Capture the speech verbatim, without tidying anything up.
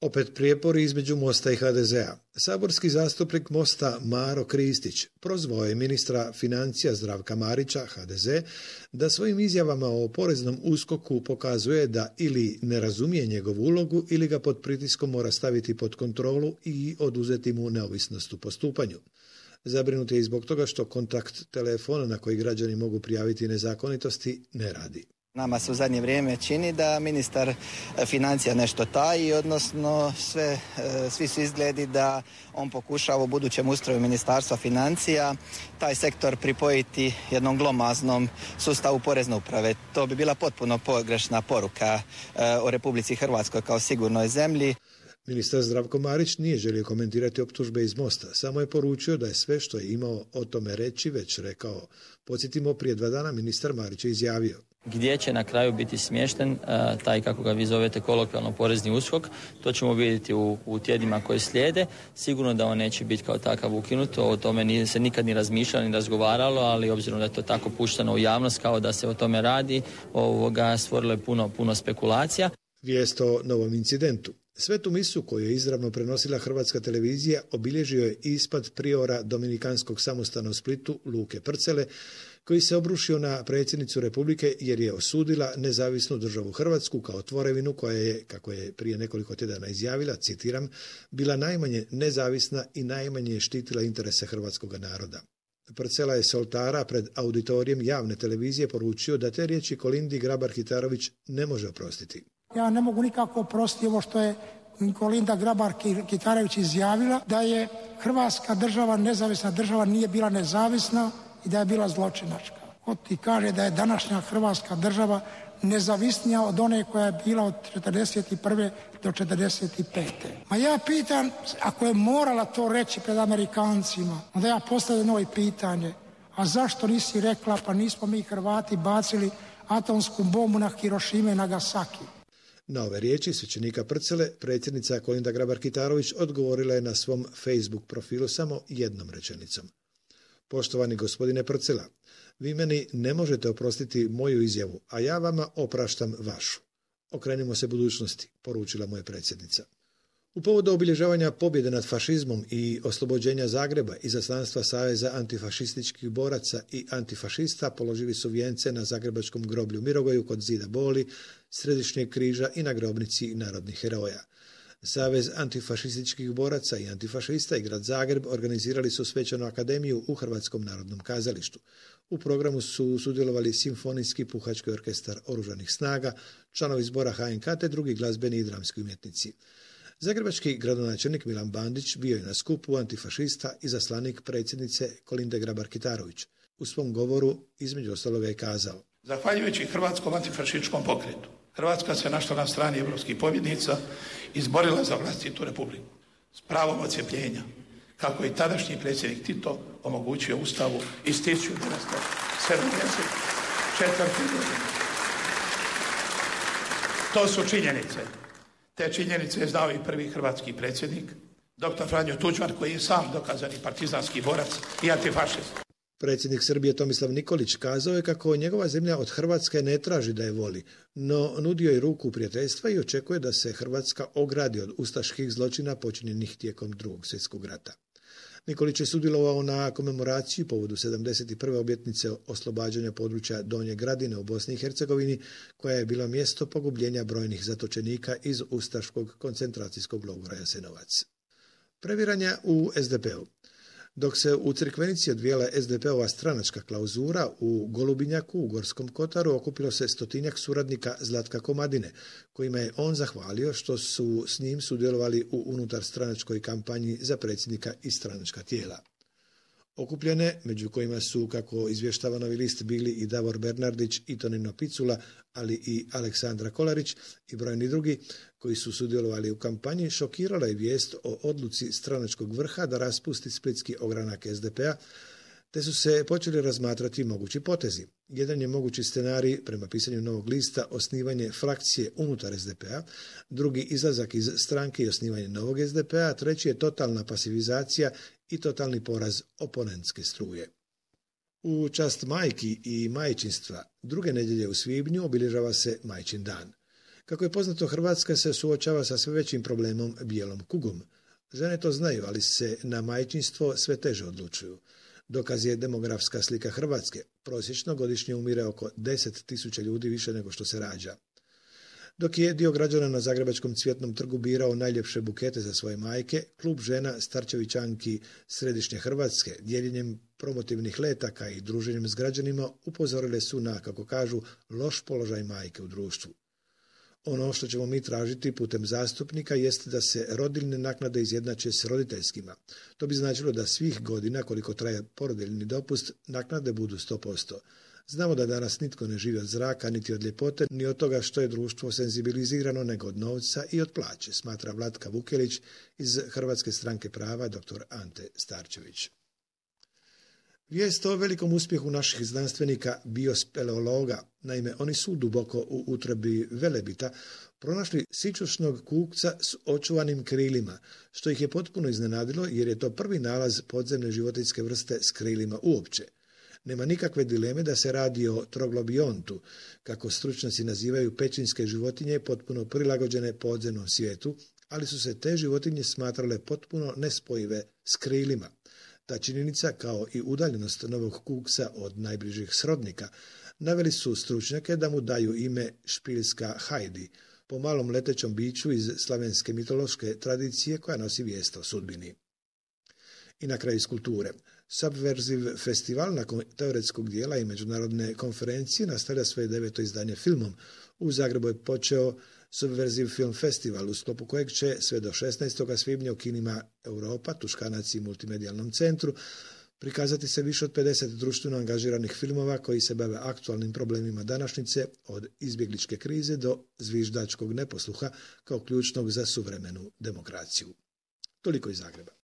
Opet prijepori između Mosta i ha de zea. Saborski zastupnik Mosta Maro Kristić prozvao je ministra financija Zdravka Marića, ha de ze, da svojim izjavama o poreznom uskoku pokazuje da ili ne razumije njegovu ulogu ili ga pod pritiskom mora staviti pod kontrolu i oduzeti mu neovisnost u postupanju. Zabrinut je i zbog toga što kontakt telefona na koji građani mogu prijaviti nezakonitosti ne radi. Nama se u zadnje vrijeme čini da ministar financija nešto taji, odnosno sve, svi su izgledi da on pokušava u budućem ustroju ministarstva financija taj sektor pripojiti jednom glomaznom sustavu porezne uprave. To bi bila potpuno pogrešna poruka o Republici Hrvatskoj kao sigurnoj zemlji. Ministar Zdravko Marić nije želio komentirati optužbe iz Mosta, samo je poručio da je sve što je imao o tome reći već rekao. Podsjetimo, prije dva dana ministar Marić je izjavio: gdje će na kraju biti smješten taj, kako ga vi zovete, kolokvijalno porezni uskok, to ćemo vidjeti u, u tjednima koji slijede. Sigurno da on neće biti kao takav ukinut, o tome nije se nikad ni razmišljalo ni razgovaralo, ali obzirom da je to tako pušteno u javnost kao da se o tome radi, ovoga, stvorilo je puno, puno spekulacija. Vijest o novom incidentu. Svetu misu koju je izravno prenosila Hrvatska televizija obilježio je ispad priora Dominikanskog samostana u Splitu Luke Prcele, koji se obrušio na predsjednicu Republike jer je osudila nezavisnu državu Hrvatsku kao tvorevinu koja je, kako je prije nekoliko tjedana izjavila, citiram, bila najmanje nezavisna i najmanje štitila interese hrvatskog naroda. Prcela je s oltara pred auditorijem javne televizije poručio da te riječi Kolindi Grabar-Kitarović ne može oprostiti. Ja ne mogu nikako oprostiti ovo što je Kolinda Grabar-Kitarović izjavila, da je Hrvatska država, nezavisna država, nije bila nezavisna i da je bila zločinačka. Ko ti kaže da je današnja Hrvatska država nezavisnija od one koja je bila od četrdeset prve do četrdeset pete. Ma ja pitam, ako je morala to reći pred Amerikancima, onda ja postavljam novo pitanje, a zašto nisi rekla, pa nismo mi Hrvati bacili atomsku bombu na Hirošime i Nagasaki? Na ove riječi svećenika Prcele predsjednica Kolinda Grabar-Kitarović odgovorila je na svom Facebook profilu samo jednom rečenicom. Poštovani gospodine Prcela, vi meni ne možete oprostiti moju izjavu, a ja vama opraštam vašu. Okrenimo se budućnosti, poručila mu je predsjednica. U povodu obilježavanja pobjede nad fašizmom i oslobođenja Zagreba, izaslanstva Saveza antifašističkih boraca i antifašista položili su vijence na zagrebačkom groblju Mirogoju kod zida Boli, Središnjeg križa i na grobnici narodnih heroja. Savez antifašističkih boraca i antifašista i grad Zagreb organizirali su svečanu akademiju u Hrvatskom narodnom kazalištu. U programu su sudjelovali Simfonijski puhački orkestar Oružanih snaga, članovi zbora ha en ka te drugi glazbeni i dramski umjetnici. Zagrebački gradonačelnik Milan Bandić bio je na skupu antifašista i zaslanik predsjednice Kolinde Grabar-Kitarović. U svom govoru između ostaloga je kazao: zahvaljujući Hrvatskom antifašističkom pokretu, Hrvatska se našla na strani evropskih pobjednica i izborila za vlastitu republiku s pravom odcjepljenja, kako i tadašnji predsjednik Tito omogućio Ustavu iz tisuću devetsto sedamdeset četvrte. godine. To su činjenice. Te činjenice je znao i prvi hrvatski predsjednik, doktor Franjo Tuđman, koji je sam dokazani partizanski borac i antifašist. Predsjednik Srbije Tomislav Nikolić kazao je kako njegova zemlja od Hrvatske ne traži da je voli, no nudio je ruku prijateljstva i očekuje da se Hrvatska ogradi od ustaških zločina počinjenih tijekom drugog svjetskog rata. Nikolić je sudjelovao na komemoraciji povodu sedamdeset prve obljetnice oslobađanja područja Donje Gradine u Bosni i Hercegovini, koja je bila mjesto pogubljenja brojnih zatočenika iz ustaškog koncentracijskog logora Jasenovac. Previranja u es de pe u. Dok se u Crikvenici odvijala es de pe ova stranačka klauzura, u Golubinjaku u Gorskom Kotaru okupilo se stotinjak suradnika Zlatka Komadine, kojima je on zahvalio što su s njim sudjelovali u unutar stranačkoj kampanji za predsjednika i stranačka tijela. Okupljene, među kojima su, kako izvještava Novi list, bili i Davor Bernardić i Tonino Picula, ali i Aleksandra Kolarić i brojni drugi koji su sudjelovali u kampanji, šokirala je vijest o odluci stranačkog vrha da raspusti splitski ogranak es de pe a, te su se počeli razmatrati mogući potezi. Jedan je mogući scenarij, prema pisanju Novog lista, osnivanje frakcije unutar es de pe a, drugi izlazak iz stranke i osnivanje novog es de pe a, treći je totalna pasivizacija i totalni poraz oponentske struje. U čast majki i majčinstva druge nedjelje u svibnju obilježava se Majčin dan. Kako je poznato, Hrvatska se suočava sa sve većim problemom bijelom kugom. Žene to znaju, ali se na majčinstvo sve teže odlučuju. Dokaz je demografska slika Hrvatske. Prosječno godišnje umire oko deset tisuća ljudi više nego što se rađa. Dok je dio građana na zagrebačkom Cvjetnom trgu birao najljepše bukete za svoje majke, klub žena Starčevićanki Središnje Hrvatske dijeljenjem promotivnih letaka i druženjem s građanima upozorile su na, kako kažu, loš položaj majke u društvu. Ono što ćemo mi tražiti putem zastupnika jest da se rodiljne naknade izjednače s roditeljskima. To bi značilo da svih godina koliko traje porodiljni dopust naknade budu sto posto. Znamo da danas nitko ne živi od zraka, niti od ljepote, ni od toga što je društvo senzibilizirano, nego od novca i od plaće, smatra Vlatka Vukelić iz Hrvatske stranke prava dr. Ante Starčević. Vijest o velikom uspjehu naših znanstvenika biospeleologa, naime oni su duboko u utrobi Velebita pronašli sićušnog kukca s očuvanim krilima, što ih je potpuno iznenadilo jer je to prvi nalaz podzemne životinjske vrste s krilima uopće. Nema nikakve dileme da se radi o troglobiontu, kako stručnjaci nazivaju pećinske životinje potpuno prilagođene podzemnom svijetu, ali su se te životinje smatrale potpuno nespojive s krilima. Ta činjenica, kao i udaljenost novog kukca od najbližih srodnika, naveli su stručnjake da mu daju ime špiljska hajdi, po malom letećom biću iz slavenske mitološke tradicije koja nosi vijest o sudbini. I na kraju iz kulture. Subversive festival nakon teoretskog dijela i međunarodne konferencije nastavlja svoje deveto izdanje filmom. U Zagrebu je počeo Subversive Film Festival, u sklopu kojeg će sve do šesnaestog svibnja u kinima Europa, Tuškanac i multimedijalnom centru prikazati se više od pedeset društveno angažiranih filmova koji se bave aktualnim problemima današnjice, od izbjegličke krize do zviždačkog neposluha kao ključnog za suvremenu demokraciju. Toliko iz Zagreba.